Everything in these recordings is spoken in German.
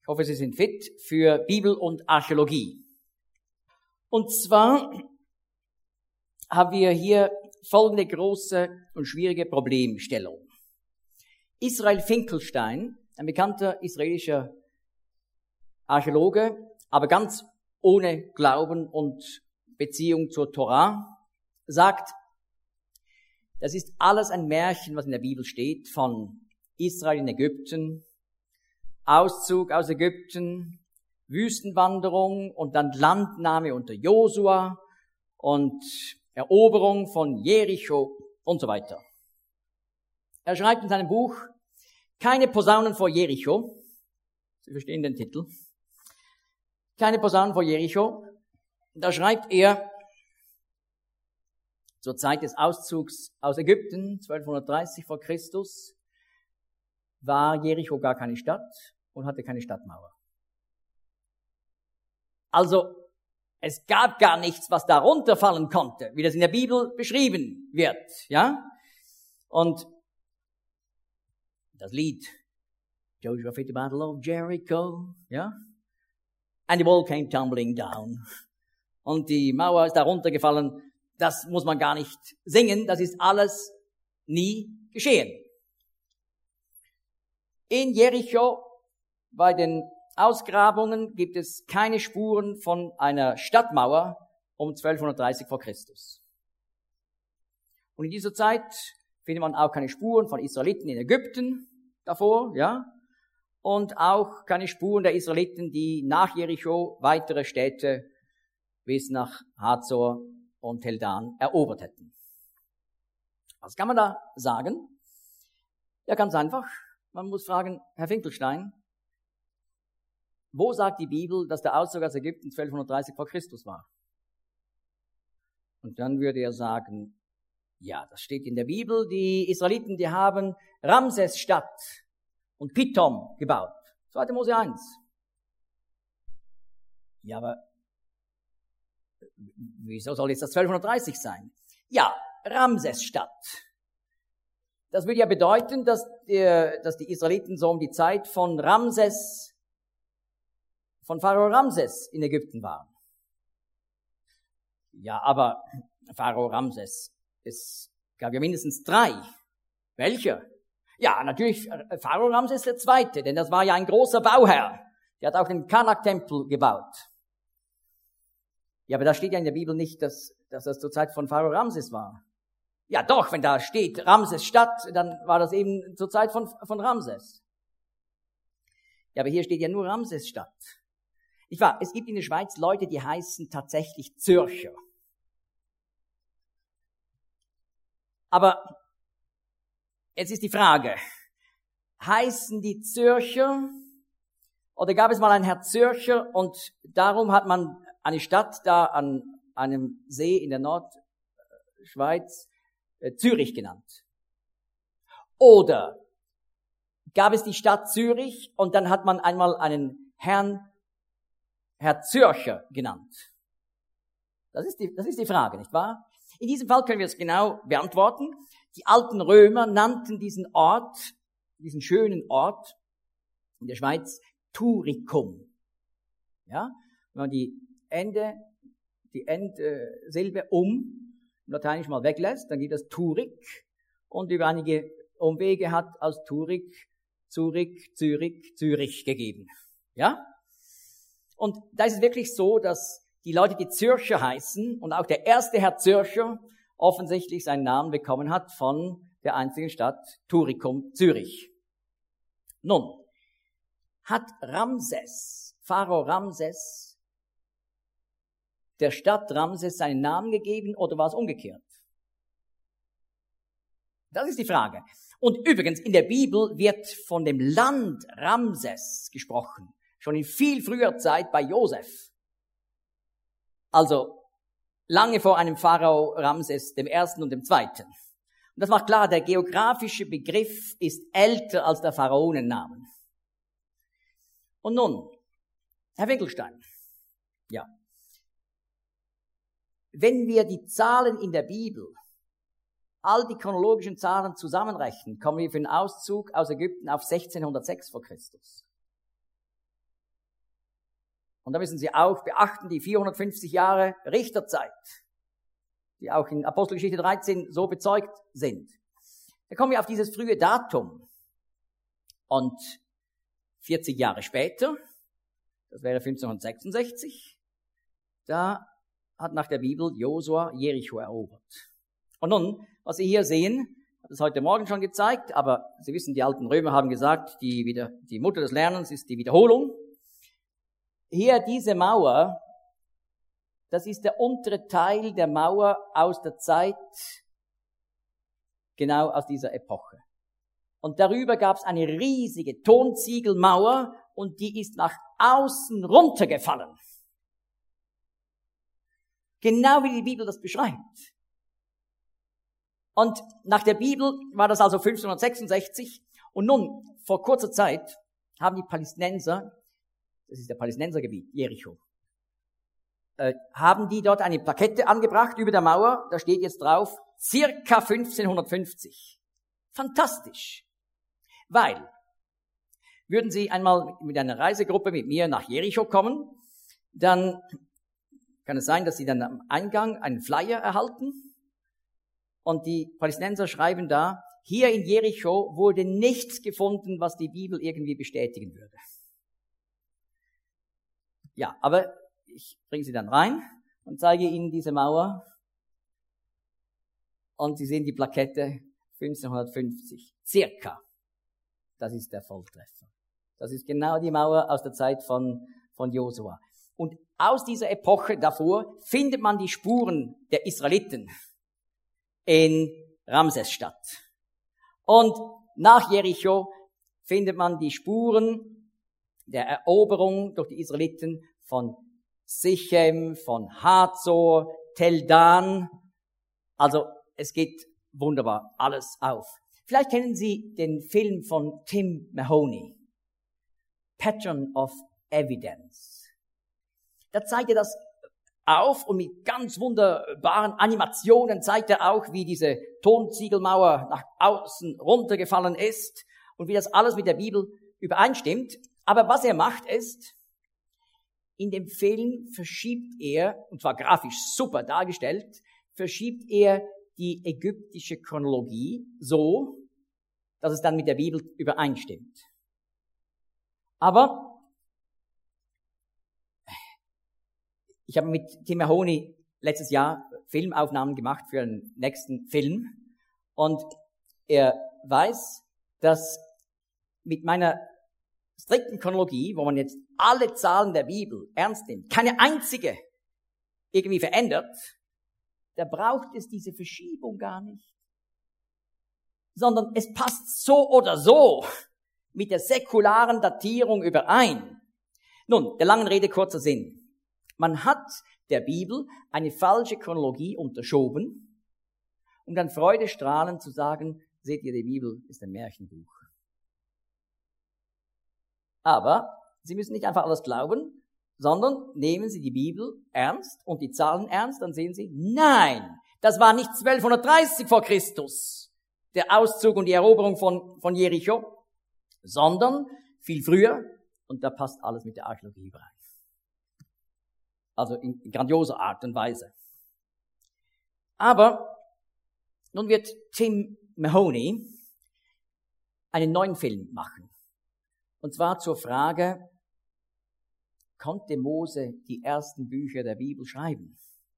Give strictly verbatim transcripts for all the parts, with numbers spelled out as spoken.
Ich hoffe, Sie sind fit für Bibel und Archäologie. Und zwar haben wir hier folgende große und schwierige Problemstellung. Israel Finkelstein, ein bekannter israelischer Archäologe, aber ganz ohne Glauben und Beziehung zur Torah, sagt, das ist alles ein Märchen, was in der Bibel steht, von Israel in Ägypten, Auszug aus Ägypten, Wüstenwanderung und dann Landnahme unter Josua und Eroberung von Jericho und so weiter. Er schreibt in seinem Buch Keine Posaunen vor Jericho. Sie verstehen den Titel. Keine Posaunen vor Jericho. Da schreibt er, zur Zeit des Auszugs aus Ägypten, zwölfhundertdreißig vor Christus, war Jericho gar keine Stadt und hatte keine Stadtmauer. Also, es gab gar nichts, was da runterfallen konnte, wie das in der Bibel beschrieben wird, ja? Und das Lied, Joshua fought the battle of Jericho, ja? And the wall came tumbling down. Und die Mauer ist da runtergefallen. Das muss man gar nicht singen, das ist alles nie geschehen. In Jericho, bei den Ausgrabungen, gibt es keine Spuren von einer Stadtmauer um zwölfhundertdreißig vor Christus. Und in dieser Zeit findet man auch keine Spuren von Israeliten in Ägypten davor, ja, und auch keine Spuren der Israeliten, die nach Jericho weitere Städte bis nach Hazor und Heldan erobert hätten. Was kann man da sagen? Ja, ganz einfach. Man muss fragen, Herr Finkelstein, wo sagt die Bibel, dass der Auszug aus Ägypten zwölfhundertdreißig vor Christus war? Und dann würde er sagen, ja, das steht in der Bibel, die Israeliten, die haben Ramsesstadt und Pithom gebaut. zweiter Mose eins. Ja, aber wieso soll jetzt das zwölfhundertdreißig sein? Ja, Ramsesstadt. Das würde ja bedeuten, dass die, dass die Israeliten so um die Zeit von Ramses, von Pharao Ramses in Ägypten waren. Ja, aber Pharao Ramses, es gab ja mindestens drei. Welcher? Ja, natürlich Pharao Ramses der Zweite, denn das war ja ein großer Bauherr. Der hat auch den Karnak-Tempel gebaut. Ja, aber da steht ja in der Bibel nicht, dass, dass das zur Zeit von Pharao Ramses war. Ja doch, wenn da steht Ramses Stadt, dann war das eben zur Zeit von, von Ramses. Ja, aber hier steht ja nur Ramses Stadt. Ich wahr, es gibt in der Schweiz Leute, die heißen tatsächlich Zürcher. Aber jetzt ist die Frage, heißen die Zürcher oder gab es mal einen Herr Zürcher und darum hat man eine Stadt da an einem See in der Nordschweiz äh, Zürich genannt? Oder gab es die Stadt Zürich und dann hat man einmal einen Herrn Herr Zürcher genannt? Das ist die, das ist die Frage, nicht wahr? In diesem Fall können wir es genau beantworten. Die alten Römer nannten diesen Ort, diesen schönen Ort in der Schweiz Turicum. Ja, wenn man die Ende, die Endsilbe um, im Lateinisch mal weglässt, dann gibt es Turik und über einige Umwege hat aus Turik, Zurich, Zürich, Zürich gegeben. Ja? Und da ist es wirklich so, dass die Leute, die Zürcher heißen und auch der erste Herr Zürcher offensichtlich seinen Namen bekommen hat von der einzigen Stadt Turicum, Zürich. Nun, hat Ramses, Pharao Ramses, der Stadt Ramses seinen Namen gegeben oder war es umgekehrt? Das ist die Frage. Und übrigens, in der Bibel wird von dem Land Ramses gesprochen, schon in viel früher Zeit bei Josef. Also lange vor einem Pharao Ramses dem Ersten und dem Zweiten. Und das macht klar, der geografische Begriff ist älter als der Pharaonennamen. Und nun, Herr Finkelstein, ja, wenn wir die Zahlen in der Bibel, all die chronologischen Zahlen zusammenrechnen, kommen wir für den Auszug aus Ägypten auf sechzehnhundertsechs vor Christus. Und da müssen Sie auch beachten, die vierhundertfünfzig Jahre Richterzeit, die auch in Apostelgeschichte dreizehn so bezeugt sind. Da kommen wir auf dieses frühe Datum. Und vierzig Jahre später, das wäre fünfzehnhundertsechsundsechzig, da hat nach der Bibel Josua Jericho erobert. Und nun, was Sie hier sehen, ich habe es heute Morgen schon gezeigt, aber Sie wissen, die alten Römer haben gesagt, die, wieder, die Mutter des Lernens ist die Wiederholung. Hier diese Mauer, das ist der untere Teil der Mauer aus der Zeit, genau aus dieser Epoche. Und darüber gab es eine riesige Tonziegelmauer und die ist nach außen runtergefallen. Genau wie die Bibel das beschreibt. Und nach der Bibel war das also fünfzehnhundertsechsundsechzig. Und nun, vor kurzer Zeit, haben die Palästinenser, das ist der Palästinensergebiet, Jericho, äh, haben die dort eine Plakette angebracht über der Mauer, da steht jetzt drauf, circa fünfzehnhundertfünfzig. Fantastisch. Weil, würden Sie einmal mit einer Reisegruppe mit mir nach Jericho kommen, dann kann es sein, dass Sie dann am Eingang einen Flyer erhalten und die Palästinenser schreiben da, hier in Jericho wurde nichts gefunden, was die Bibel irgendwie bestätigen würde. Ja, aber ich bringe Sie dann rein und zeige Ihnen diese Mauer und Sie sehen die Plakette fünfzehnhundertfünfzig, circa. Das ist der Volltreffer. Das ist genau die Mauer aus der Zeit von, von Josua. Und aus dieser Epoche davor findet man die Spuren der Israeliten in Ramsesstadt. Und nach Jericho findet man die Spuren der Eroberung durch die Israeliten von Sichem, von Hazor, Tel Dan. Also es geht wunderbar alles auf. Vielleicht kennen Sie den Film von Tim Mahoney, Pattern of Evidence. Da zeigt er das auf und mit ganz wunderbaren Animationen zeigt er auch, wie diese Tonziegelmauer nach außen runtergefallen ist und wie das alles mit der Bibel übereinstimmt. Aber was er macht ist, in dem Film verschiebt er, und zwar grafisch super dargestellt, verschiebt er die ägyptische Chronologie so, dass es dann mit der Bibel übereinstimmt. Aber ich habe mit Tim Mahoney letztes Jahr Filmaufnahmen gemacht für einen nächsten Film und er weiß, dass mit meiner strikten Chronologie, wo man jetzt alle Zahlen der Bibel ernst nimmt, keine einzige irgendwie verändert, da braucht es diese Verschiebung gar nicht. Sondern es passt so oder so mit der säkularen Datierung überein. Nun, der langen Rede kurzer Sinn. Man hat der Bibel eine falsche Chronologie unterschoben, um dann freudestrahlend zu sagen, seht ihr, die Bibel ist ein Märchenbuch. Aber Sie müssen nicht einfach alles glauben, sondern nehmen Sie die Bibel ernst und die Zahlen ernst, dann sehen Sie, nein, das war nicht zwölfhundertdreißig vor Christus, der Auszug und die Eroberung von, von Jericho, sondern viel früher, und da passt alles mit der Archäologie überein. Also in grandioser Art und Weise. Aber nun wird Tim Mahoney einen neuen Film machen. Und zwar zur Frage, konnte Mose die ersten Bücher der Bibel schreiben?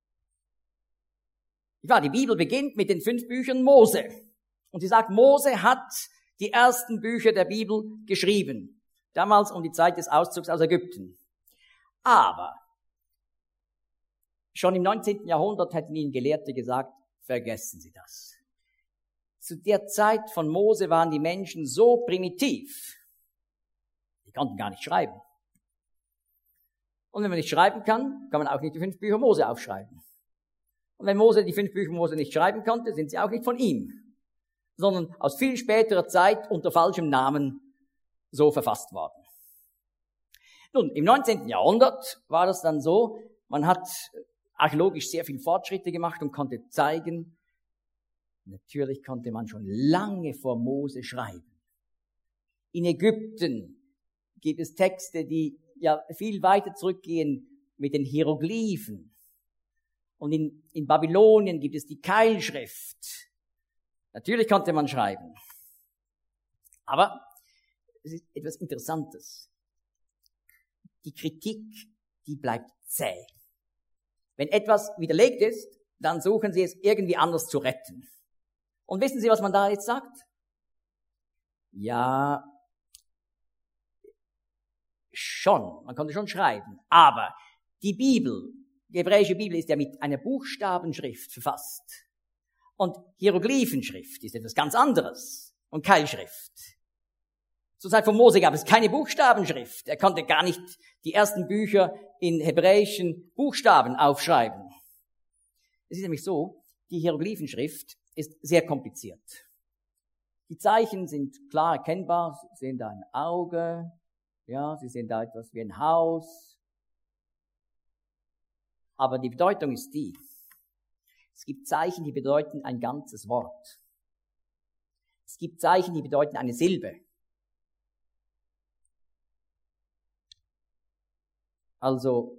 Ja, die Bibel beginnt mit den fünf Büchern Mose. Und sie sagt, Mose hat die ersten Bücher der Bibel geschrieben. Damals um die Zeit des Auszugs aus Ägypten. Aber schon im neunzehnten Jahrhundert hätten ihnen Gelehrte gesagt, vergessen Sie das. Zu der Zeit von Mose waren die Menschen so primitiv, die konnten gar nicht schreiben. Und wenn man nicht schreiben kann, kann man auch nicht die fünf Bücher Mose aufschreiben. Und wenn Mose die fünf Bücher Mose nicht schreiben konnte, sind sie auch nicht von ihm, sondern aus viel späterer Zeit unter falschem Namen so verfasst worden. Nun, im neunzehnten Jahrhundert war das dann so, man hat archäologisch sehr viel Fortschritte gemacht und konnte zeigen, natürlich konnte man schon lange vor Mose schreiben. In Ägypten gibt es Texte, die ja viel weiter zurückgehen mit den Hieroglyphen. Und in, in Babylonien gibt es die Keilschrift. Natürlich konnte man schreiben. Aber es ist etwas Interessantes. Die Kritik, die bleibt zäh. Wenn etwas widerlegt ist, dann suchen sie es irgendwie anders zu retten. Und wissen Sie, was man da jetzt sagt? Ja, schon, man konnte schon schreiben. Aber die Bibel, die hebräische Bibel ist ja mit einer Buchstabenschrift verfasst. Und Hieroglyphenschrift ist etwas ganz anderes. Und Keilschrift. Zur Zeit von Mose gab es keine Buchstabenschrift. Er konnte gar nicht die ersten Bücher in hebräischen Buchstaben aufschreiben. Es ist nämlich so, die Hieroglyphenschrift ist sehr kompliziert. Die Zeichen sind klar erkennbar. Sie sehen da ein Auge, ja, Sie sehen da etwas wie ein Haus. Aber die Bedeutung ist die: Es gibt Zeichen, die bedeuten ein ganzes Wort. Es gibt Zeichen, die bedeuten eine Silbe. Also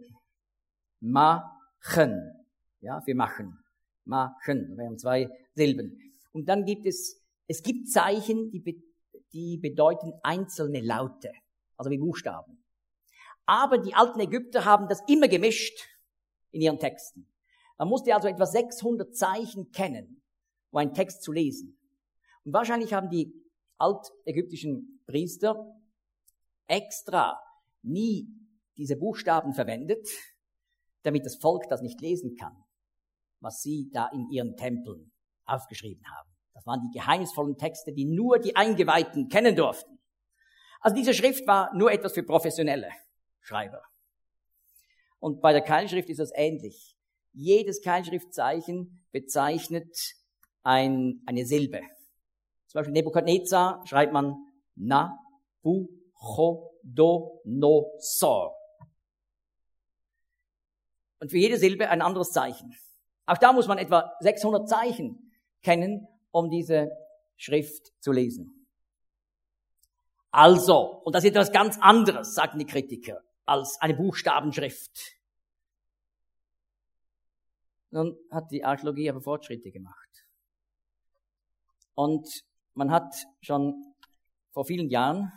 machen, ja, wir machen, machen, das wären zwei Silben. Und dann gibt es, es gibt Zeichen, die, be, die bedeuten einzelne Laute, also wie Buchstaben. Aber die alten Ägypter haben das immer gemischt in ihren Texten. Man musste also etwa sechshundert Zeichen kennen, um einen Text zu lesen. Und wahrscheinlich haben die altägyptischen Priester extra nie diese Buchstaben verwendet, damit das Volk das nicht lesen kann, was sie da in ihren Tempeln aufgeschrieben haben. Das waren die geheimnisvollen Texte, die nur die Eingeweihten kennen durften. Also diese Schrift war nur etwas für professionelle Schreiber. Und bei der Keilschrift ist das ähnlich. Jedes Keilschriftzeichen bezeichnet ein, eine Silbe. Zum Beispiel Nebukadnezar schreibt man Na-Bu-Cho-Do-No-Sor. Und für jede Silbe ein anderes Zeichen. Auch da muss man etwa sechshundert Zeichen kennen, um diese Schrift zu lesen. Also, und das ist etwas ganz anderes, sagen die Kritiker, als eine Buchstabenschrift. Nun hat die Archäologie aber Fortschritte gemacht. Und man hat schon vor vielen Jahren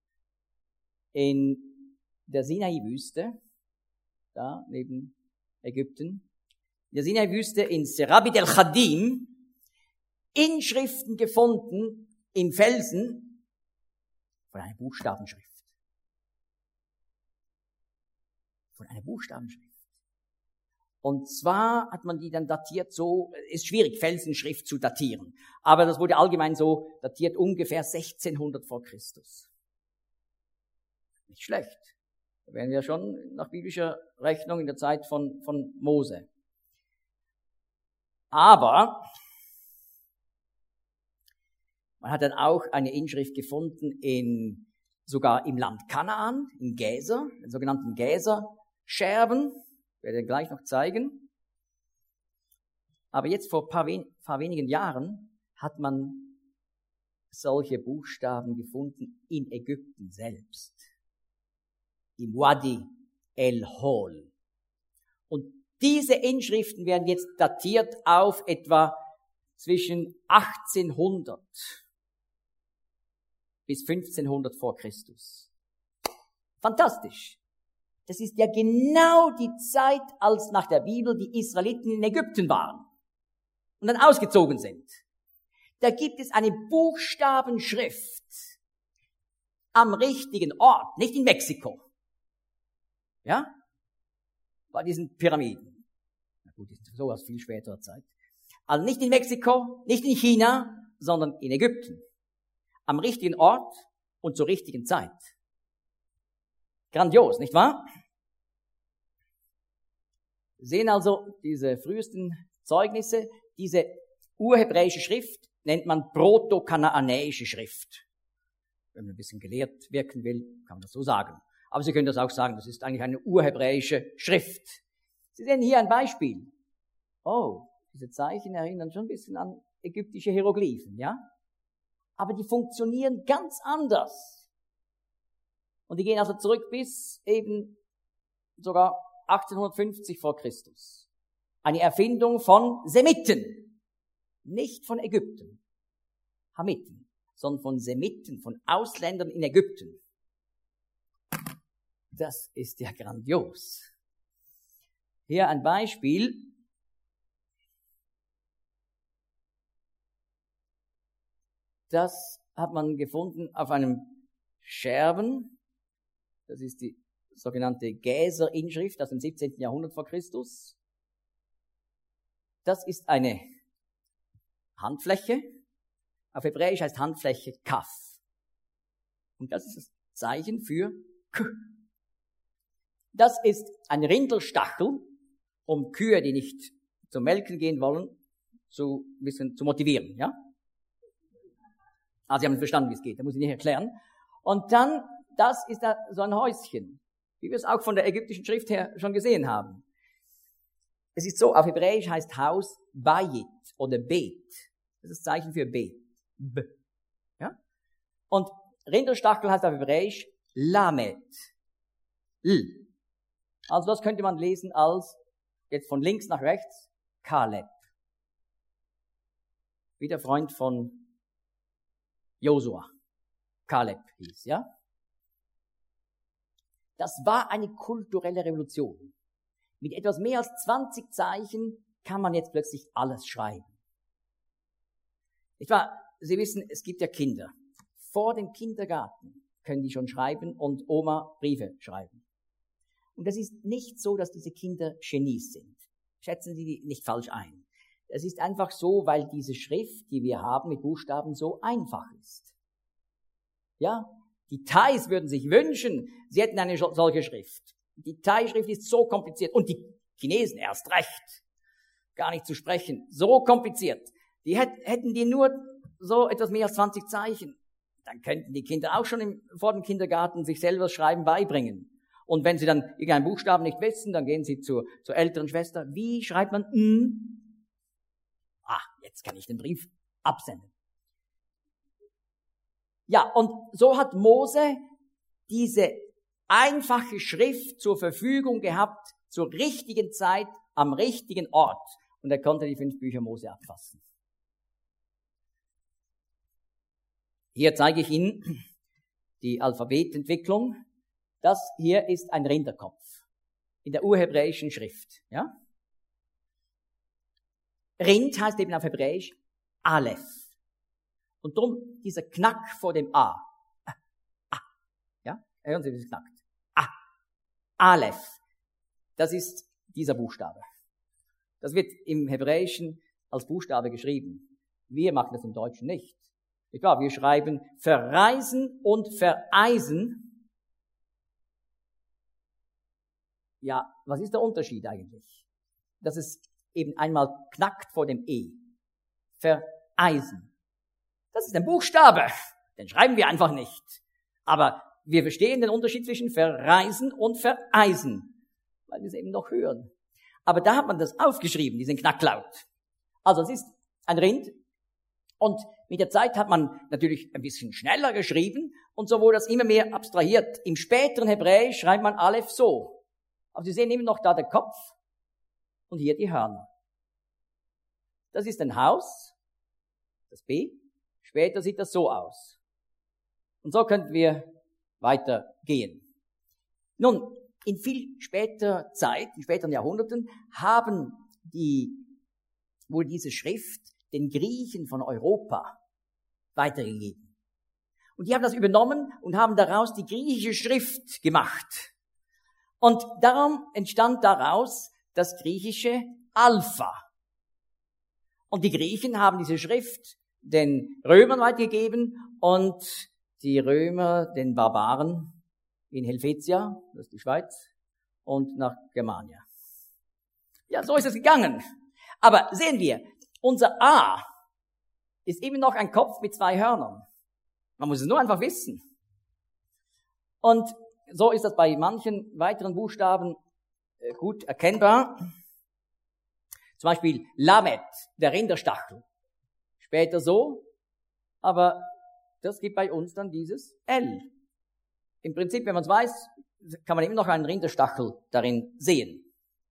in der Sinai-Wüste, da neben Ägypten, in der Sinai-Wüste in Serabit el-Khadim, Inschriften gefunden im Felsen von einer Buchstabenschrift. Von einer Buchstabenschrift. Und zwar hat man die dann datiert so, ist schwierig, Felsenschrift zu datieren, aber das wurde allgemein so datiert, ungefähr sechzehnhundert vor Christus. Nicht schlecht. Da wären wir schon nach biblischer Rechnung in der Zeit von, von Mose. Aber man hat dann auch eine Inschrift gefunden in, sogar im Land Kanaan, in Gezer, den sogenannten Gezer-Scherben. Ich werde gleich noch zeigen. Aber jetzt vor ein paar, wen- paar wenigen Jahren hat man solche Buchstaben gefunden in Ägypten selbst. Im Wadi el-Hol. Und diese Inschriften werden jetzt datiert auf etwa zwischen achtzehnhundert bis fünfzehnhundert vor Christus. Fantastisch. Das ist ja genau die Zeit, als nach der Bibel die Israeliten in Ägypten waren und dann ausgezogen sind. Da gibt es eine Buchstabenschrift am richtigen Ort, nicht in Mexiko. Ja? Bei diesen Pyramiden. Na gut, das ist so aus viel späterer Zeit. Also nicht in Mexiko, nicht in China, sondern in Ägypten. Am richtigen Ort und zur richtigen Zeit. Grandios, nicht wahr? Wir sehen also diese frühesten Zeugnisse. Diese urhebräische Schrift nennt man proto-kanaanäische Schrift. Wenn man ein bisschen gelehrt wirken will, kann man das so sagen. Aber Sie können das auch sagen, das ist eigentlich eine urhebräische Schrift. Sie sehen hier ein Beispiel. Oh, diese Zeichen erinnern schon ein bisschen an ägyptische Hieroglyphen, ja? Aber die funktionieren ganz anders. Und die gehen also zurück bis eben sogar achtzehnhundertfünfzig vor Christus. Eine Erfindung von Semiten, nicht von Ägypten, Hamiten, sondern von Semiten, von Ausländern in Ägypten. Das ist ja grandios. Hier ein Beispiel. Das hat man gefunden auf einem Scherben. Das ist die sogenannte Geser-Inschrift aus dem siebzehnten Jahrhundert vor Christus. Das ist eine Handfläche. Auf Hebräisch heißt Handfläche Kaf. Und das ist das Zeichen für K. Das ist ein Rindelstachel, um Kühe, die nicht zum Melken gehen wollen, zu, ein bisschen zu motivieren, ja? Also, Sie haben verstanden, wie es geht, da muss ich nicht erklären. Und dann, das ist da so ein Häuschen, wie wir es auch von der ägyptischen Schrift her schon gesehen haben. Es ist so, auf Hebräisch heißt Haus Bayit oder Bet. Das ist das Zeichen für Bet. B. Ja? Und Rinderstachel heißt auf Hebräisch Lamed. L. Also das könnte man lesen als, jetzt von links nach rechts, Kaleb. Wie der Freund von Josua. Kaleb hieß, ja? Das war eine kulturelle Revolution. Mit etwas mehr als zwanzig Zeichen kann man jetzt plötzlich alles schreiben. Ich war, Sie wissen, es gibt ja Kinder. Vor dem Kindergarten können die schon schreiben und Oma Briefe schreiben. Und das ist nicht so, dass diese Kinder Genies sind. Schätzen Sie die nicht falsch ein. Es ist einfach so, weil diese Schrift, die wir haben mit Buchstaben, so einfach ist. Ja, die Thais würden sich wünschen, sie hätten eine solche Schrift. Die Thai-Schrift ist so kompliziert. Und die Chinesen erst recht. Gar nicht zu sprechen. So kompliziert. Die hätten die nur so etwas mehr als zwanzig Zeichen. Dann könnten die Kinder auch schon im, vor dem Kindergarten sich selber das Schreiben beibringen. Und wenn sie dann irgendeinen Buchstaben nicht wissen, dann gehen sie zur, zur älteren Schwester. Wie schreibt man N? Ah, jetzt kann ich den Brief absenden. Ja, und so hat Mose diese einfache Schrift zur Verfügung gehabt, zur richtigen Zeit, am richtigen Ort. Und er konnte die fünf Bücher Mose abfassen. Hier zeige ich Ihnen die Alphabetentwicklung. Das hier ist ein Rinderkopf in der urhebräischen Schrift. Ja? Rind heißt eben auf Hebräisch Aleph. Und drum dieser Knack vor dem A. Ah, ah. Ja? Hören Sie, wie es knackt. A. Aleph. Das ist dieser Buchstabe. Das wird im Hebräischen als Buchstabe geschrieben. Wir machen das im Deutschen nicht. Nicht wahr? Wir schreiben verreisen und vereisen. Ja, was ist der Unterschied eigentlich? Dass es eben einmal knackt vor dem E. Vereisen. Das ist ein Buchstabe. Den schreiben wir einfach nicht. Aber wir verstehen den Unterschied zwischen verreisen und vereisen. Weil wir es eben noch hören. Aber da hat man das aufgeschrieben, diesen Knacklaut. Also es ist ein Rind. Und mit der Zeit hat man natürlich ein bisschen schneller geschrieben. Und so wurde das immer mehr abstrahiert. Im späteren Hebräisch schreibt man Aleph so. Aber Sie sehen immer noch da der Kopf und hier die Hörner. Das ist ein Haus, das B. Später sieht das so aus. Und so könnten wir weitergehen. Nun, in viel später Zeit, in späteren Jahrhunderten, haben die, wurde diese Schrift den Griechen von Europa weitergegeben. Und die haben das übernommen und haben daraus die griechische Schrift gemacht. Und darum entstand daraus das griechische Alpha. Und die Griechen haben diese Schrift den Römern weitergegeben und die Römer den Barbaren in Helvetia, das ist die Schweiz, und nach Germania. Ja, so ist es gegangen. Aber sehen wir, unser A ist eben noch ein Kopf mit zwei Hörnern. Man muss es nur einfach wissen. Und so ist das bei manchen weiteren Buchstaben gut erkennbar. Zum Beispiel Lamed, der Rinderstachel. Später so, aber das gibt bei uns dann dieses L. im Prinzip, wenn man es weiß, kann man immer noch einen Rinderstachel darin sehen.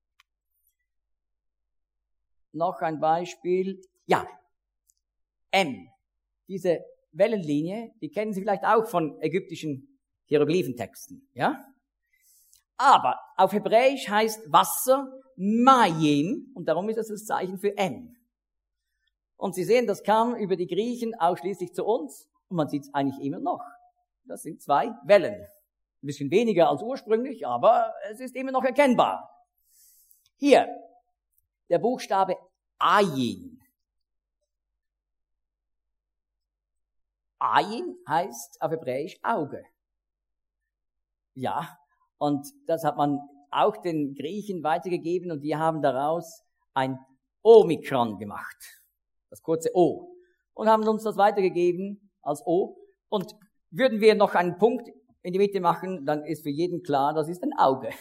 Noch ein Beispiel. Ja, M. Diese Wellenlinie, die kennen Sie vielleicht auch von ägyptischen Hieroglyphentexten, ja? Aber auf Hebräisch heißt Wasser Mayim und darum ist es das Zeichen für M. Und Sie sehen, das kam über die Griechen auch schließlich zu uns und man sieht es eigentlich immer noch. Das sind zwei Wellen. Ein bisschen weniger als ursprünglich, aber es ist immer noch erkennbar. Hier, der Buchstabe Ayin. Ayin heißt auf Hebräisch Auge. Ja, und das hat man auch den Griechen weitergegeben und die haben daraus ein Omikron gemacht. Das kurze O. Und haben uns das weitergegeben als O. Und würden wir noch einen Punkt in die Mitte machen, dann ist für jeden klar, das ist ein Auge.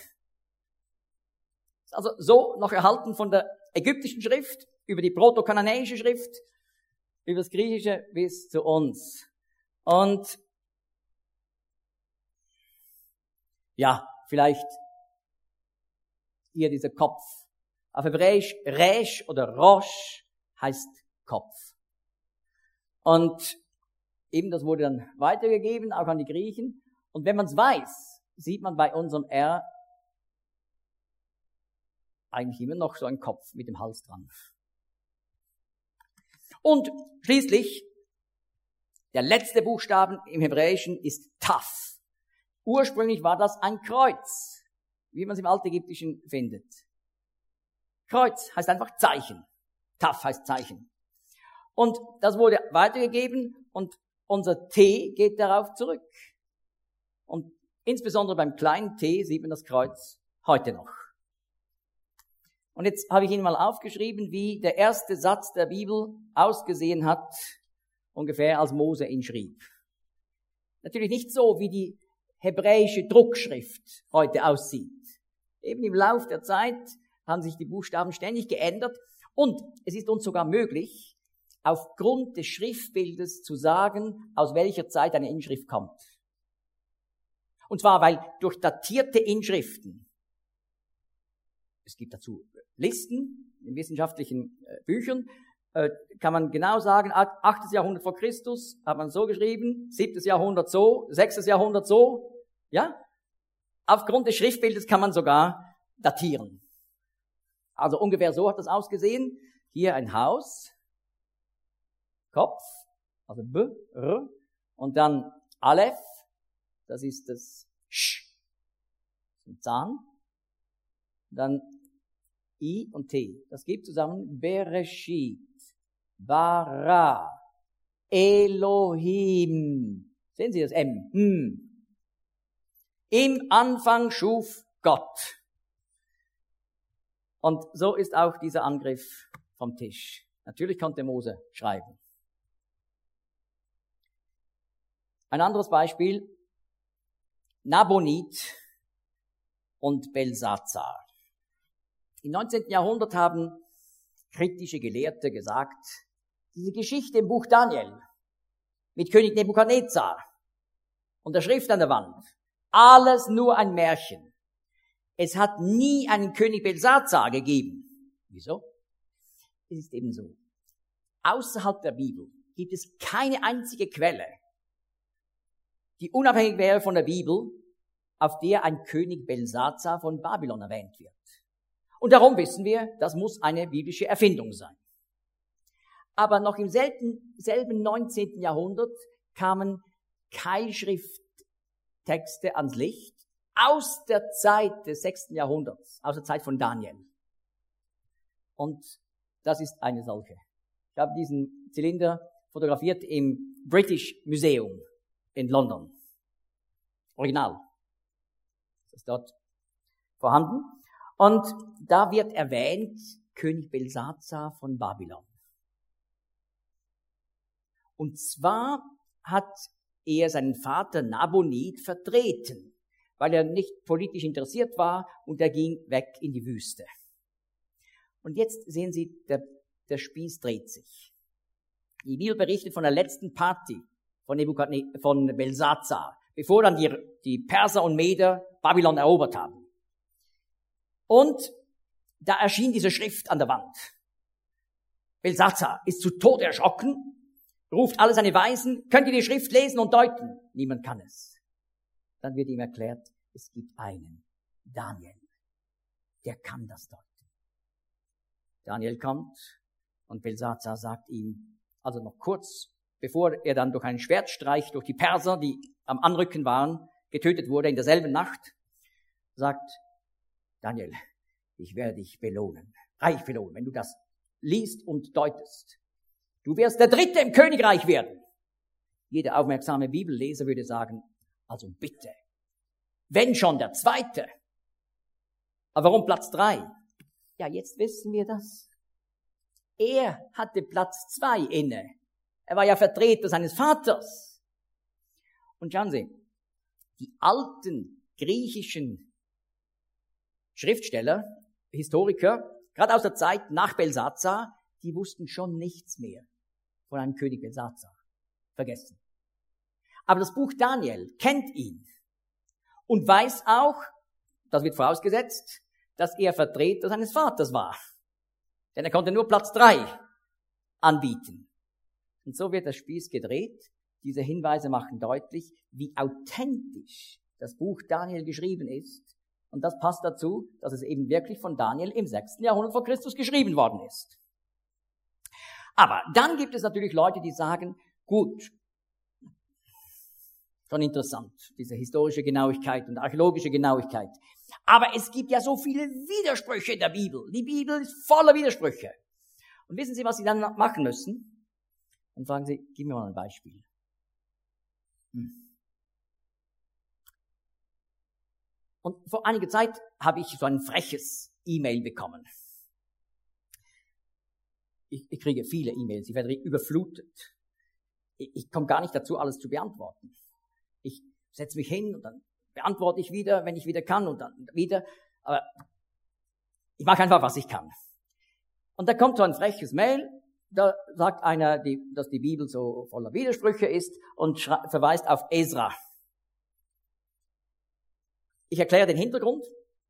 Also so noch erhalten von der ägyptischen Schrift, über die proto-kananäische Schrift, über das Griechische bis zu uns. Und ja, vielleicht hier dieser Kopf. Auf Hebräisch Resh oder Rosh heißt Kopf. Und eben das wurde dann weitergegeben, auch an die Griechen. Und wenn man es weiß, sieht man bei unserem R eigentlich immer noch so einen Kopf mit dem Hals dran. Und schließlich, der letzte Buchstaben im Hebräischen ist Taf. Ursprünglich war das ein Kreuz, wie man es im Altägyptischen findet. Kreuz heißt einfach Zeichen. Taf heißt Zeichen. Und das wurde weitergegeben und unser T geht darauf zurück. Und insbesondere beim kleinen T sieht man das Kreuz heute noch. Und jetzt habe ich Ihnen mal aufgeschrieben, wie der erste Satz der Bibel ausgesehen hat, ungefähr als Mose ihn schrieb. Natürlich nicht so, wie die hebräische Druckschrift heute aussieht. Eben im Lauf der Zeit haben sich die Buchstaben ständig geändert und es ist uns sogar möglich, aufgrund des Schriftbildes zu sagen, aus welcher Zeit eine Inschrift kommt. Und zwar, weil durch datierte Inschriften, es gibt dazu Listen in wissenschaftlichen äh, Büchern, äh, kann man genau sagen, achtes Jahrhundert vor Christus hat man so geschrieben, siebtes Jahrhundert so, sechstes Jahrhundert so, ja? Aufgrund des Schriftbildes kann man sogar datieren. Also ungefähr so hat das ausgesehen. Hier ein Haus, Kopf, also B, R, und dann Aleph, das ist das Sch, ein Zahn, dann I und T, das gibt zusammen Bereshit, Bara, Elohim, sehen Sie das M, hm. Im Anfang schuf Gott. Und so ist auch dieser Angriff vom Tisch. Natürlich konnte Mose schreiben. Ein anderes Beispiel, Nabonid und Belsazar. Im neunzehnten Jahrhundert haben kritische Gelehrte gesagt, diese Geschichte im Buch Daniel mit König Nebukadnezar und der Schrift an der Wand, alles nur ein Märchen. Es hat nie einen König Belsazar gegeben. Wieso? Es ist eben so. Außerhalb der Bibel gibt es keine einzige Quelle, die unabhängig wäre von der Bibel, auf der ein König Belsazar von Babylon erwähnt wird. Und darum wissen wir, das muss eine biblische Erfindung sein. Aber noch im selben, selben neunzehnten Jahrhundert kamen Keilschrifttexte ans Licht aus der Zeit des sechsten Jahrhunderts, aus der Zeit von Daniel. Und das ist eine solche. Ich habe diesen Zylinder fotografiert im British Museum in London. Original. Das ist dort vorhanden. Und da wird erwähnt König Belsazar von Babylon. Und zwar hat er seinen Vater Nabonid vertreten, weil er nicht politisch interessiert war und er ging weg in die Wüste. Und jetzt sehen Sie, der, der Spieß dreht sich. Die Bibel berichtet von der letzten Party von, Nebukadne- von Belsazar, bevor dann die, die Perser und Meder Babylon erobert haben. Und da erschien diese Schrift an der Wand. Belsazar ist zu Tode erschrocken, ruft alle seine Weisen, könnt ihr die Schrift lesen und deuten? Niemand kann es. Dann wird ihm erklärt, es gibt einen, Daniel, der kann das deuten. Daniel kommt und Belsazar sagt ihm, also noch kurz, bevor er dann durch einen Schwertstreich durch die Perser, die am Anrücken waren, getötet wurde in derselben Nacht, sagt Daniel, ich werde dich belohnen, reich belohnen, wenn du das liest und deutest. Du wirst der Dritte im Königreich werden. Jeder aufmerksame Bibelleser würde sagen, also bitte, wenn schon der Zweite. Aber warum Platz drei? Ja, jetzt wissen wir das. Er hatte Platz zwei inne. Er war ja Vertreter seines Vaters. Und schauen Sie, die alten griechischen Schriftsteller, Historiker, gerade aus der Zeit nach Belsazar, die wussten schon nichts mehr von einem König Belsazar. Vergessen. Aber das Buch Daniel kennt ihn und weiß auch, das wird vorausgesetzt, dass er Vertreter seines Vaters war. Denn er konnte nur Platz drei anbieten. Und so wird der Spieß gedreht. Diese Hinweise machen deutlich, wie authentisch das Buch Daniel geschrieben ist. Und das passt dazu, dass es eben wirklich von Daniel im sechsten Jahrhundert vor Christus geschrieben worden ist. Aber dann gibt es natürlich Leute, die sagen, gut, schon interessant, diese historische Genauigkeit und archäologische Genauigkeit. Aber es gibt ja so viele Widersprüche in der Bibel. Die Bibel ist voller Widersprüche. Und wissen Sie, was Sie dann machen müssen? Dann fragen Sie, gib mir mal ein Beispiel. Hm. Und vor einiger Zeit habe ich so ein freches E-Mail bekommen. Ich, ich kriege viele E-Mails, ich werde überflutet. Ich, ich komme gar nicht dazu, alles zu beantworten. Ich setze mich hin und dann beantworte ich wieder, wenn ich wieder kann und dann wieder. Aber ich mache einfach, was ich kann. Und da kommt so ein freches Mail, da sagt einer, die, dass die Bibel so voller Widersprüche ist und verweist auf Esra. Ich erkläre den Hintergrund.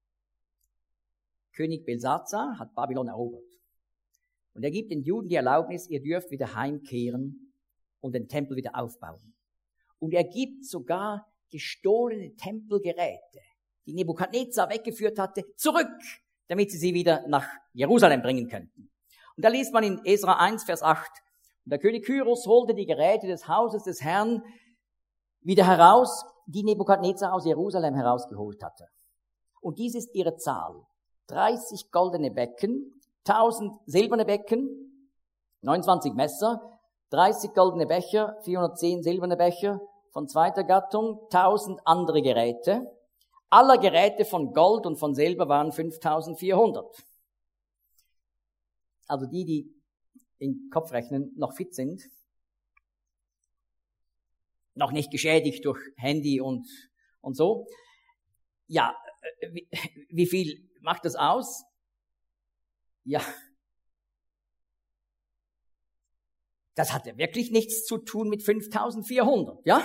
König Belsazar hat Babylon erobert. Und er gibt den Juden die Erlaubnis, ihr dürft wieder heimkehren und den Tempel wieder aufbauen. Und er gibt sogar gestohlene Tempelgeräte, die Nebukadnezar weggeführt hatte, zurück, damit sie sie wieder nach Jerusalem bringen könnten. Und da liest man in Esra eins, Vers acht, und der König Kyros holte die Geräte des Hauses des Herrn wieder heraus, die Nebukadnezar aus Jerusalem herausgeholt hatte. Und dies ist ihre Zahl. dreißig goldene Becken, tausend silberne Becken, neunundzwanzig Messer, dreißig goldene Becher, vierhundertzehn silberne Becher von zweiter Gattung, tausend andere Geräte. Aller Geräte von Gold und von Silber waren fünftausendvierhundert. Also die, die im Kopfrechnen noch fit sind, noch nicht geschädigt durch Handy und, und so. Ja, wie, wie viel macht das aus? Ja, das hatte wirklich nichts zu tun mit fünftausendvierhundert, ja?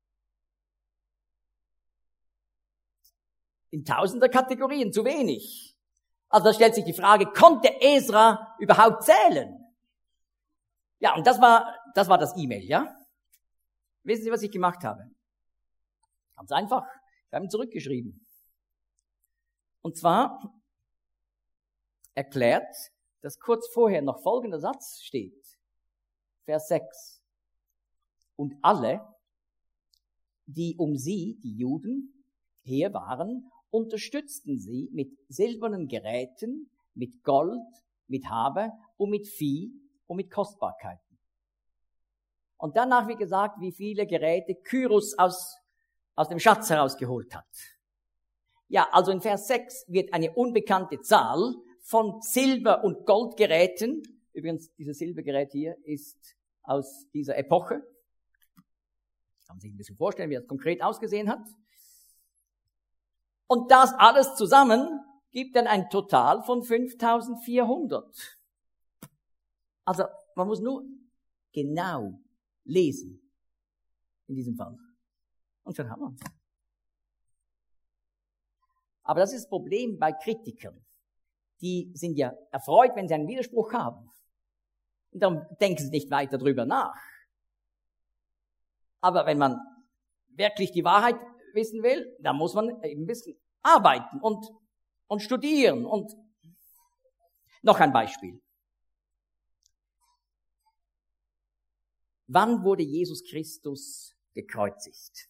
In tausender Kategorien, zu wenig. Also da stellt sich die Frage, konnte Esra überhaupt zählen? Ja, und das war, das war das E-Mail, ja? Wissen Sie, was ich gemacht habe? Ganz einfach. Ich habe ihm zurückgeschrieben. Und zwar erklärt, dass kurz vorher noch folgender Satz steht. Vers sechs. Und alle, die um sie, die Juden, her waren, unterstützten sie mit silbernen Geräten, mit Gold, mit Habe und mit Vieh und mit Kostbarkeiten. Und danach, wie gesagt, wie viele Geräte Kyros aus, aus dem Schatz herausgeholt hat. Ja, also in Vers sechs wird eine unbekannte Zahl von Silber- und Goldgeräten, übrigens dieses Silbergerät hier ist aus dieser Epoche, kann man sich ein bisschen vorstellen, wie das konkret ausgesehen hat. Und das alles zusammen gibt dann ein Total von fünftausendvierhundert. Also man muss nur genau lesen in diesem Fall. Und schon haben wir es. Aber das ist das Problem bei Kritikern. Die sind ja erfreut, wenn sie einen Widerspruch haben. Und darum denken sie nicht weiter drüber nach. Aber wenn man wirklich die Wahrheit wissen will, dann muss man eben ein bisschen arbeiten und, und studieren. Und noch ein Beispiel. Wann wurde Jesus Christus gekreuzigt?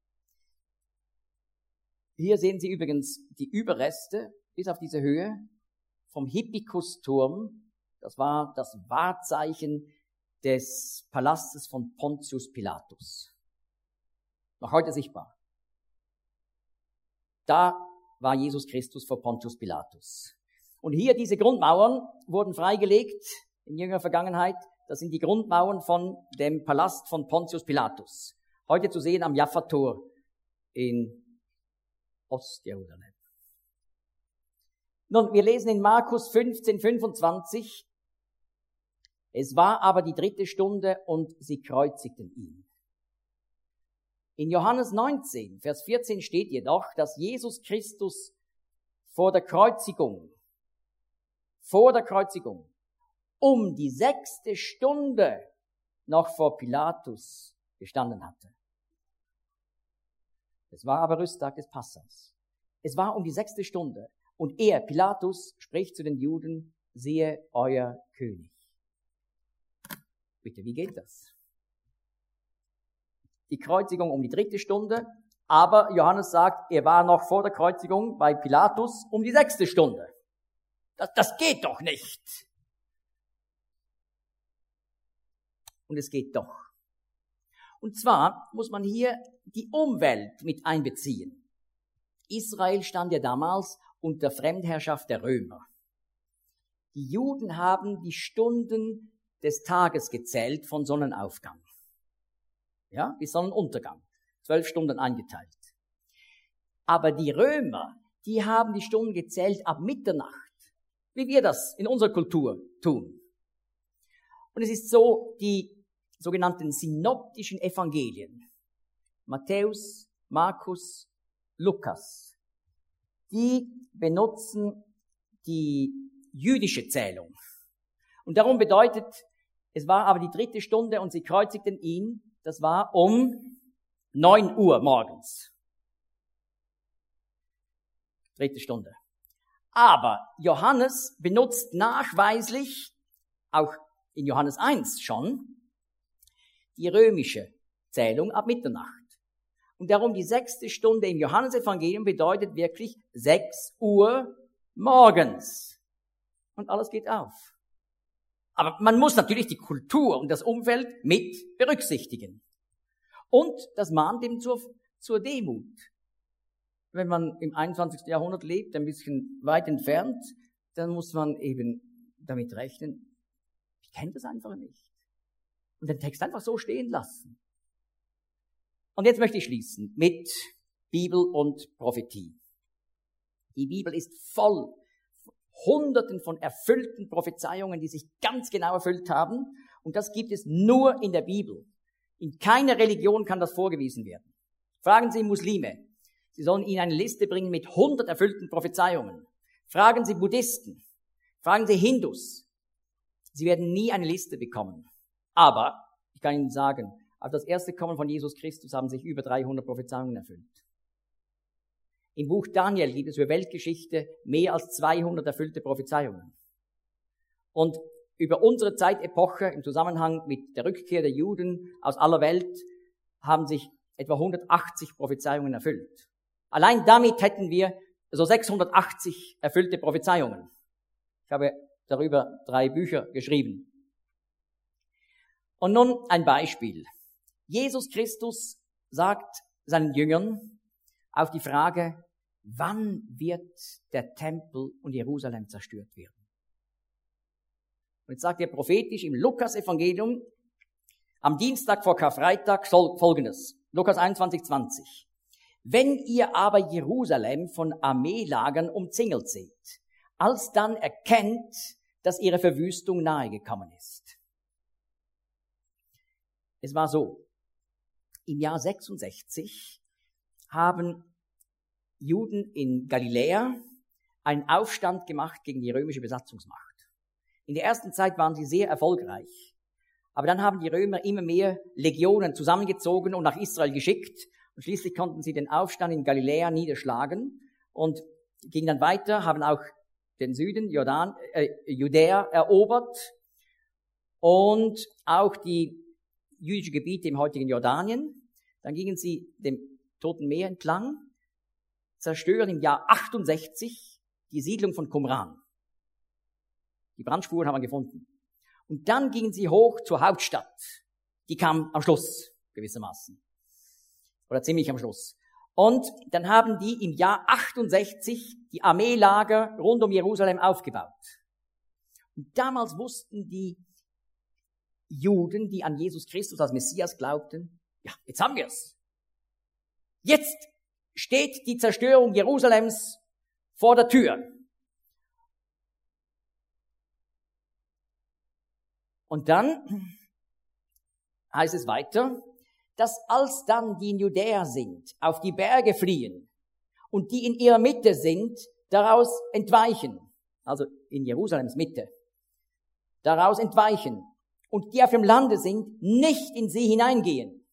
Hier sehen Sie übrigens die Überreste bis auf diese Höhe vom Hippikus-Turm. Das war das Wahrzeichen des Palastes von Pontius Pilatus. Noch heute sichtbar. Da war Jesus Christus vor Pontius Pilatus. Und hier diese Grundmauern wurden freigelegt in jüngerer Vergangenheit. Das sind die Grundmauern von dem Palast von Pontius Pilatus. Heute zu sehen am Jaffa-Tor in Ostjerusalem. Nun, wir lesen in Markus fünfzehn, fünfundzwanzig. Es war aber die dritte Stunde und sie kreuzigten ihn. In Johannes neunzehn, Vers vierzehn steht jedoch, dass Jesus Christus vor der Kreuzigung, vor der Kreuzigung, um die sechste Stunde noch vor Pilatus gestanden hatte. Es war aber Rüsttag des Passas. Es war um die sechste Stunde. Und er, Pilatus, spricht zu den Juden, siehe euer König. Bitte, wie geht das? Die Kreuzigung um die dritte Stunde, aber Johannes sagt, er war noch vor der Kreuzigung bei Pilatus um die sechste Stunde. Das, das geht doch nicht. Und es geht doch. Und zwar muss man hier die Umwelt mit einbeziehen. Israel stand ja damals unter Fremdherrschaft der Römer. Die Juden haben die Stunden des Tages gezählt von Sonnenaufgang. Ja, bis Sonnenuntergang. Zwölf Stunden eingeteilt. Aber die Römer, die haben die Stunden gezählt ab Mitternacht. Wie wir das in unserer Kultur tun. Und es ist so, die sogenannten synoptischen Evangelien, Matthäus, Markus, Lukas, die benutzen die jüdische Zählung. Und darum bedeutet, es war aber die dritte Stunde und sie kreuzigten ihn, das war um neun Uhr morgens. Dritte Stunde. Aber Johannes benutzt nachweislich, auch in Johannes eins schon, die römische Zählung ab Mitternacht. Und darum die sechste Stunde im Johannesevangelium bedeutet wirklich sechs Uhr morgens. Und alles geht auf. Aber man muss natürlich die Kultur und das Umfeld mit berücksichtigen. Und das mahnt eben zur, zur Demut. Wenn man im einundzwanzigsten Jahrhundert lebt, ein bisschen weit entfernt, dann muss man eben damit rechnen, ich kenne das einfach nicht. Und den Text einfach so stehen lassen. Und jetzt möchte ich schließen mit Bibel und Prophetie. Die Bibel ist voll Hunderten von erfüllten Prophezeiungen, die sich ganz genau erfüllt haben. Und das gibt es nur in der Bibel. In keiner Religion kann das vorgewiesen werden. Fragen Sie Muslime. Sie sollen Ihnen eine Liste bringen mit hundert erfüllten Prophezeiungen. Fragen Sie Buddhisten. Fragen Sie Hindus. Sie werden nie eine Liste bekommen. Aber, ich kann Ihnen sagen, auf das erste Kommen von Jesus Christus haben sich über dreihundert Prophezeiungen erfüllt. Im Buch Daniel gibt es über Weltgeschichte mehr als zweihundert erfüllte Prophezeiungen. Und über unsere Zeitepoche im Zusammenhang mit der Rückkehr der Juden aus aller Welt haben sich etwa hundertachtzig Prophezeiungen erfüllt. Allein damit hätten wir so sechshundertachtzig erfüllte Prophezeiungen. Ich habe darüber drei Bücher geschrieben. Und nun ein Beispiel. Jesus Christus sagt seinen Jüngern auf die Frage, wann wird der Tempel und Jerusalem zerstört werden? Und jetzt sagt er prophetisch im Lukas-Evangelium am Dienstag vor Karfreitag Folgendes. Lukas einundzwanzig, zwanzig. Wenn ihr aber Jerusalem von Armeelagern umzingelt seht, alsdann erkennt, dass ihre Verwüstung nahe gekommen ist. Es war so, im Jahr sechsundsechzig haben Juden in Galiläa einen Aufstand gemacht gegen die römische Besatzungsmacht. In der ersten Zeit waren sie sehr erfolgreich. Aber dann haben die Römer immer mehr Legionen zusammengezogen und nach Israel geschickt. Und schließlich konnten sie den Aufstand in Galiläa niederschlagen und gingen dann weiter, haben auch den Süden, Jordan, äh, Judäa erobert und auch die jüdischen Gebiete im heutigen Jordanien. Dann gingen sie dem Toten Meer entlang, zerstören im Jahr achtundsechzig die Siedlung von Qumran. Die Brandspuren haben wir gefunden. Und dann gingen sie hoch zur Hauptstadt. Die kam am Schluss, gewissermaßen. Oder ziemlich am Schluss. Und dann haben die im Jahr achtundsechzig die Armeelager rund um Jerusalem aufgebaut. Und damals wussten die Juden, die an Jesus Christus als Messias glaubten, ja, jetzt haben wir's. Jetzt steht die Zerstörung Jerusalems vor der Tür. Und dann heißt es weiter, dass als dann die in Judäa sind, auf die Berge fliehen und die in ihrer Mitte sind, daraus entweichen, also in Jerusalems Mitte, daraus entweichen und die auf dem Lande sind, nicht in sie hineingehen.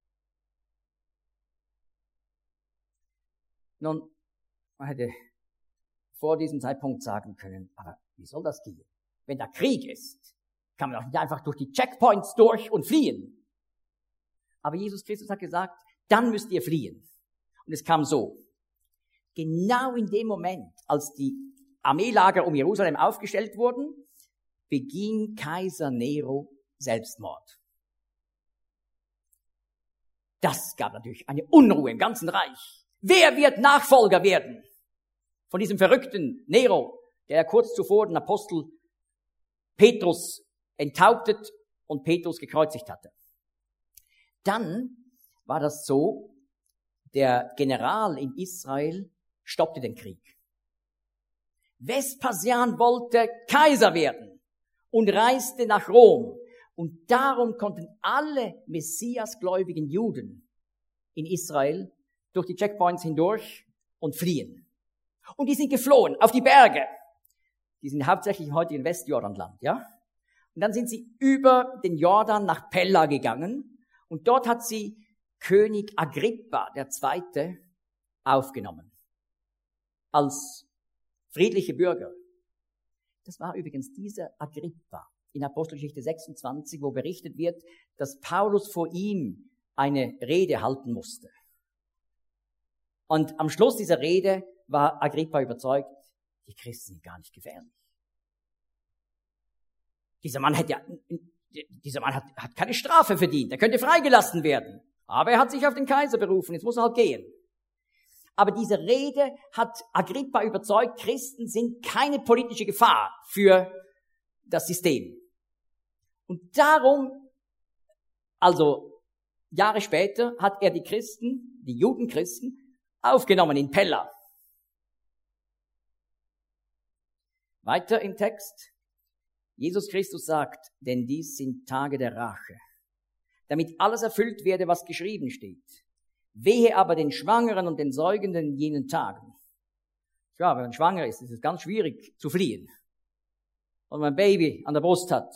Nun, man hätte vor diesem Zeitpunkt sagen können, aber wie soll das gehen? Wenn da Krieg ist, kann man doch nicht einfach durch die Checkpoints durch und fliehen. Aber Jesus Christus hat gesagt, dann müsst ihr fliehen. Und es kam so. Genau in dem Moment, als die Armeelager um Jerusalem aufgestellt wurden, beging Kaiser Nero Selbstmord. Das gab natürlich eine Unruhe im ganzen Reich. Wer wird Nachfolger werden von diesem verrückten Nero, der kurz zuvor den Apostel Petrus enthauptet und Petrus gekreuzigt hatte? Dann war das so, der General in Israel stoppte den Krieg. Vespasian wollte Kaiser werden und reiste nach Rom. Und darum konnten alle Messiasgläubigen Juden in Israel durch die Checkpoints hindurch und fliehen. Und die sind geflohen auf die Berge. Die sind hauptsächlich im heutigen Westjordanland, ja? Und dann sind sie über den Jordan nach Pella gegangen. Und dort hat sie König Agrippa der Zweite aufgenommen. Als friedliche Bürger. Das war übrigens dieser Agrippa in Apostelgeschichte sechsundzwanzig, wo berichtet wird, dass Paulus vor ihm eine Rede halten musste. Und am Schluss dieser Rede war Agrippa überzeugt, die Christen sind gar nicht gefährlich. Dieser Mann hat ja, dieser Mann hat, hat keine Strafe verdient, er könnte freigelassen werden. Aber er hat sich auf den Kaiser berufen, jetzt muss er halt gehen. Aber diese Rede hat Agrippa überzeugt, Christen sind keine politische Gefahr für das System. Und darum, also Jahre später, hat er die Christen, die Judenchristen, aufgenommen in Pella. Weiter im Text. Jesus Christus sagt, denn dies sind Tage der Rache, damit alles erfüllt werde, was geschrieben steht. Wehe aber den Schwangeren und den Säugenden in jenen Tagen. Ja, wenn man schwanger ist, ist es ganz schwierig zu fliehen. Und man ein Baby an der Brust hat.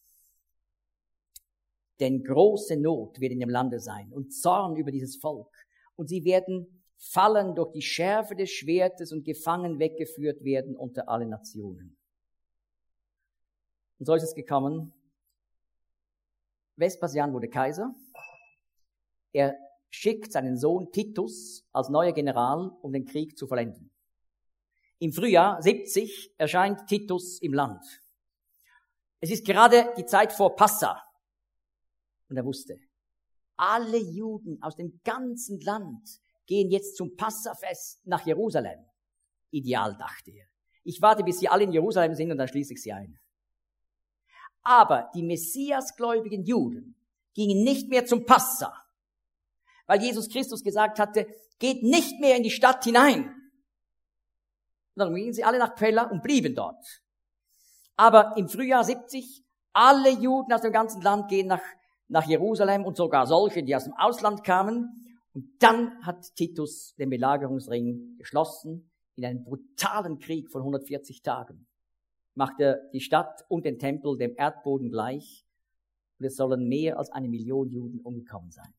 Denn große Not wird in dem Lande sein und Zorn über dieses Volk. Und sie werden fallen durch die Schärfe des Schwertes und gefangen weggeführt werden unter alle Nationen. Und so ist es gekommen. Vespasian wurde Kaiser. Er schickt seinen Sohn Titus als neuer General, um den Krieg zu vollenden. Im Frühjahr siebzig erscheint Titus im Land. Es ist gerade die Zeit vor Passa. Und er wusste, alle Juden aus dem ganzen Land gehen jetzt zum Passafest nach Jerusalem. Ideal, dachte er. Ich warte, bis sie alle in Jerusalem sind und dann schließe ich sie ein. Aber die Messiasgläubigen Juden gingen nicht mehr zum Passa, weil Jesus Christus gesagt hatte, geht nicht mehr in die Stadt hinein. Und dann gingen sie alle nach Pella und blieben dort. Aber im Frühjahr siebzig, alle Juden aus dem ganzen Land gehen nach, nach Jerusalem und sogar solche, die aus dem Ausland kamen. Und dann hat Titus den Belagerungsring geschlossen in einem brutalen Krieg von hundertvierzig Tagen. Macht er die Stadt und den Tempel dem Erdboden gleich und es sollen mehr als eine Million Juden umgekommen sein.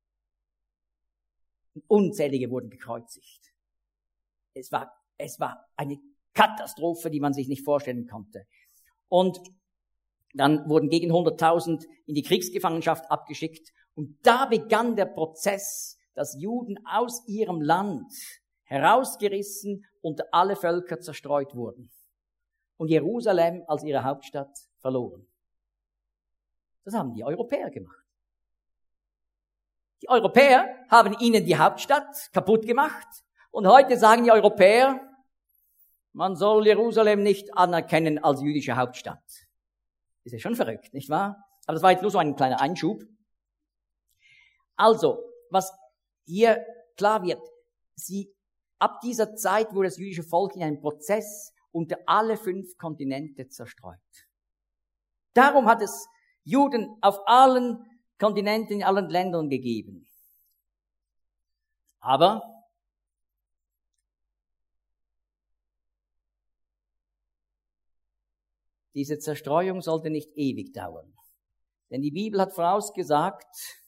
Und unzählige wurden gekreuzigt. Es war, es war eine Katastrophe, die man sich nicht vorstellen konnte. Und dann wurden gegen hunderttausend in die Kriegsgefangenschaft abgeschickt. Und da begann der Prozess, dass Juden aus ihrem Land herausgerissen unter alle Völker zerstreut wurden. Und Jerusalem als ihre Hauptstadt verloren. Das haben die Europäer gemacht. Die Europäer haben ihnen die Hauptstadt kaputt gemacht. Und heute sagen die Europäer, man soll Jerusalem nicht anerkennen als jüdische Hauptstadt. Ist ja schon verrückt, nicht wahr? Aber das war jetzt nur so ein kleiner Einschub. Also, was hier klar wird, sie, ab dieser Zeit wurde das jüdische Volk in einem Prozess unter alle fünf Kontinente zerstreut. Darum hat es Juden auf allen Kontinenten, in allen Ländern gegeben. Aber diese Zerstreuung sollte nicht ewig dauern. Denn die Bibel hat vorausgesagt,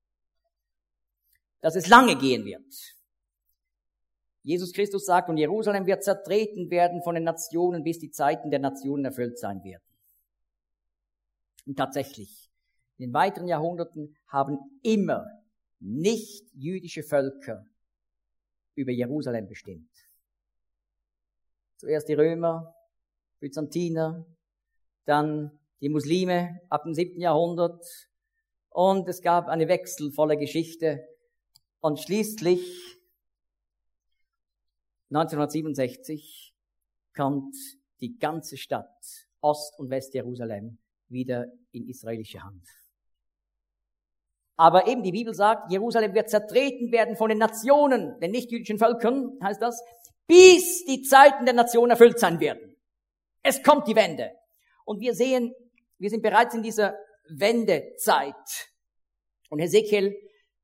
dass es lange gehen wird. Jesus Christus sagt, und Jerusalem wird zertreten werden von den Nationen, bis die Zeiten der Nationen erfüllt sein werden. Und tatsächlich, in den weiteren Jahrhunderten haben immer nicht jüdische Völker über Jerusalem bestimmt. Zuerst die Römer, Byzantiner, dann die Muslime ab dem siebten Jahrhundert und es gab eine wechselvolle Geschichte und schließlich neunzehnhundertsiebenundsechzig kommt die ganze Stadt Ost- und Westjerusalem wieder in israelische Hand. Aber eben die Bibel sagt, Jerusalem wird zertreten werden von den Nationen, den nichtjüdischen Völkern, heißt das, bis die Zeiten der Nationen erfüllt sein werden. Es kommt die Wende. Und wir sehen, wir sind bereits in dieser Wendezeit. Und Hesekiel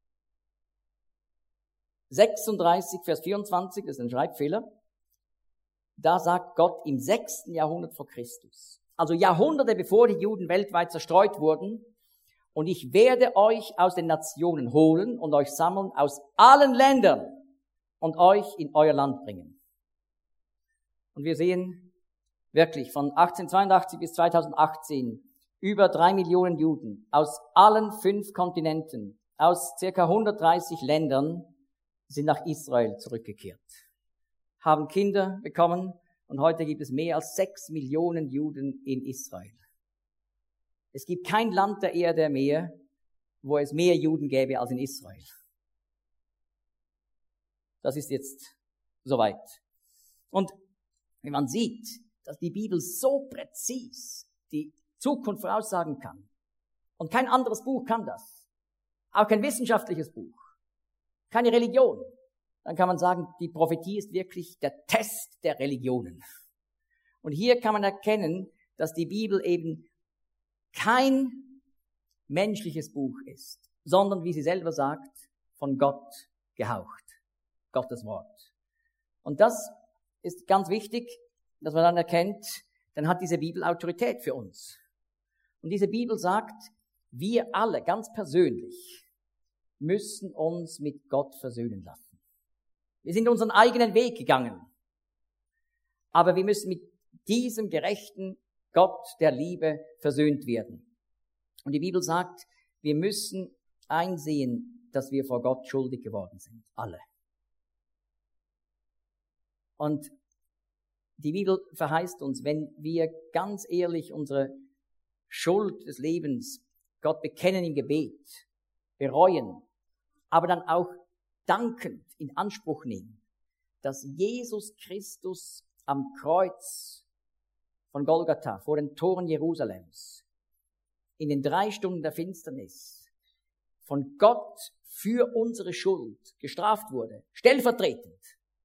sechsunddreißig, Vers vierundzwanzig, das ist ein Schreibfehler, da sagt Gott im sechsten Jahrhundert vor Christus, also Jahrhunderte bevor die Juden weltweit zerstreut wurden, und ich werde euch aus den Nationen holen und euch sammeln aus allen Ländern und euch in euer Land bringen. Und wir sehen wirklich von achtzehnhundertzweiundachtzig bis zweitausendachtzehn über drei Millionen Juden aus allen fünf Kontinenten, aus circa hundertdreißig Ländern sind nach Israel zurückgekehrt, haben Kinder bekommen und heute gibt es mehr als sechs Millionen Juden in Israel. Es gibt kein Land der Erde mehr, wo es mehr Juden gäbe als in Israel. Das ist jetzt soweit. Und wenn man sieht, dass die Bibel so präzis die Zukunft voraussagen kann, und kein anderes Buch kann das, auch kein wissenschaftliches Buch, keine Religion, dann kann man sagen, die Prophetie ist wirklich der Test der Religionen. Und hier kann man erkennen, dass die Bibel eben kein menschliches Buch ist, sondern, wie sie selber sagt, von Gott gehaucht. Gottes Wort. Und das ist ganz wichtig, dass man dann erkennt, dann hat diese Bibel Autorität für uns. Und diese Bibel sagt, wir alle ganz persönlich müssen uns mit Gott versöhnen lassen. Wir sind unseren eigenen Weg gegangen. Aber wir müssen mit diesem gerechten Gott der Liebe versöhnt werden. Und die Bibel sagt, wir müssen einsehen, dass wir vor Gott schuldig geworden sind. Alle. Und die Bibel verheißt uns, wenn wir ganz ehrlich unsere Schuld des Lebens Gott bekennen im Gebet, bereuen, aber dann auch dankend in Anspruch nehmen, dass Jesus Christus am Kreuz von Golgatha vor den Toren Jerusalems in den drei Stunden der Finsternis von Gott für unsere Schuld gestraft wurde, stellvertretend,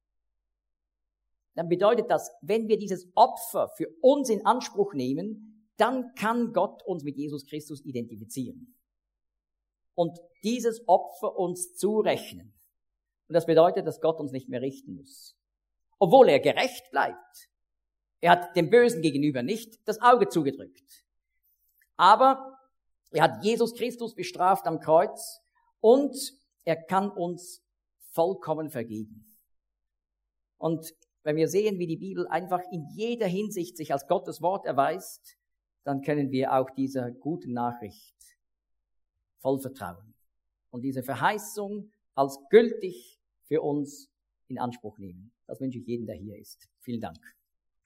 dann bedeutet das, wenn wir dieses Opfer für uns in Anspruch nehmen, dann kann Gott uns mit Jesus Christus identifizieren. und dieses Opfer uns zurechnen. Und das bedeutet, dass Gott uns nicht mehr richten muss. Obwohl er gerecht bleibt. Er hat dem Bösen gegenüber nicht das Auge zugedrückt. Aber er hat Jesus Christus bestraft am Kreuz und er kann uns vollkommen vergeben. Und wenn wir sehen, wie die Bibel einfach in jeder Hinsicht sich als Gottes Wort erweist, dann können wir auch dieser guten Nachricht voll vertrauen und diese Verheißung als gültig für uns in Anspruch nehmen. Das wünsche ich jedem, der hier ist. Vielen Dank.